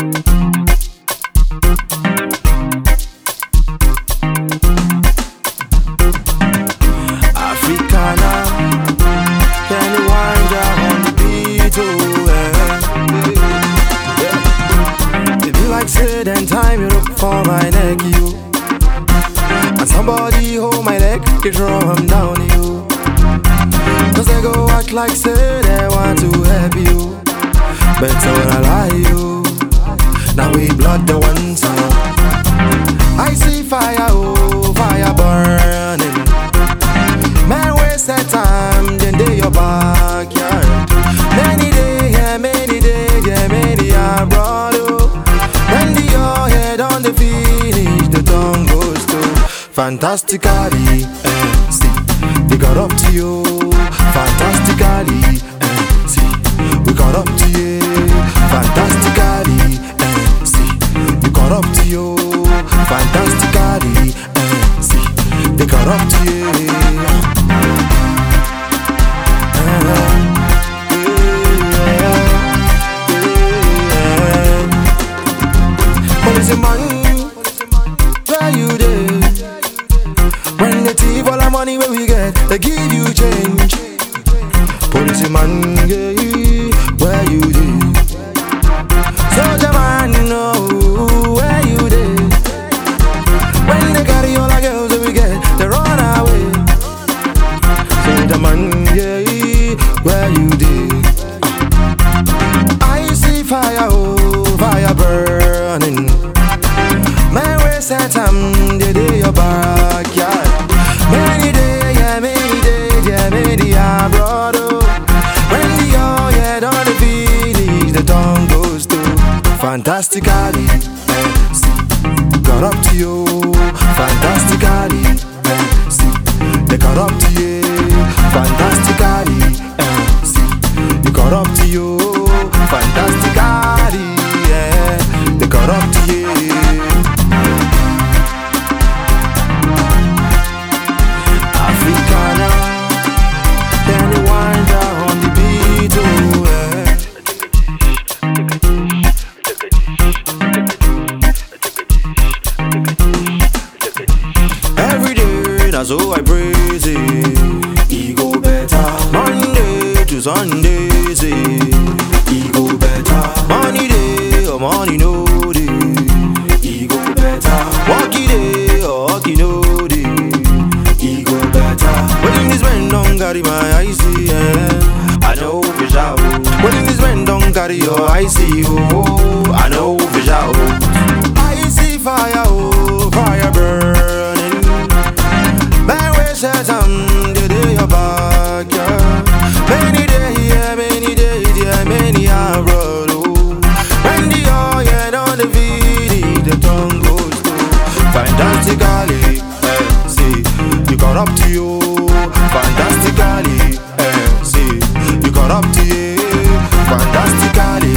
Africana, can you wind down on the beat, oh, yeah. If you like sit and time, you look for my neck, you. And somebody hold my leg, they draw him down, you. Cause they go act like say they want to help you, but when I lie you, now we blood the one song. I see fire, oh, fire burning. Man waste that time, then they your backyard. Many day, yeah, many day, yeah, many are brought oh. When the your head on the finish, the tongue goes to fantastically, see, they got up to you. Fantastically, see, we got up to you. Fantastically, see, we got up to you. Fantastically, see, they got up to you. Police man, where you there? When they thief all the money where we get, they give you change. Policeman, yeah, where you dey? Soldier man, no, where you dey? When they carry all the girls that we get, they run away. Soldier man, yeah, where you dey? I see fire, oh, fire burning. Man, waste that time, they dey your backyard. Many day, yeah, many day, yeah, many are brought oh. When the your head on the finish, the tongue goes to fantastically, see, got up to you. Fantastically, see, they got up to you. Fantastically, see, you got up to you. Fantastically, yeah, they got up to you. Africana, can you wind down on the beat, oh, yeah. Every day, that's how I praise it. Ego better. Monday to Sunday, say, ego better. Money day or money no day, ego better. Walkie day or walkie no day, ego better. When this man don't carry my IC, yeah, I know for sure. When this man don't carry your IC, oh, I know for sure. I see fire, oh, fire burning. Man, waste your time, they do your backyard. Many days, yeah, many days, yeah, many are road, oh. When the oil on the video, the tongue goes to fantastically, see, you got up to you. Fantastically, see, you got up to you. Fantastically,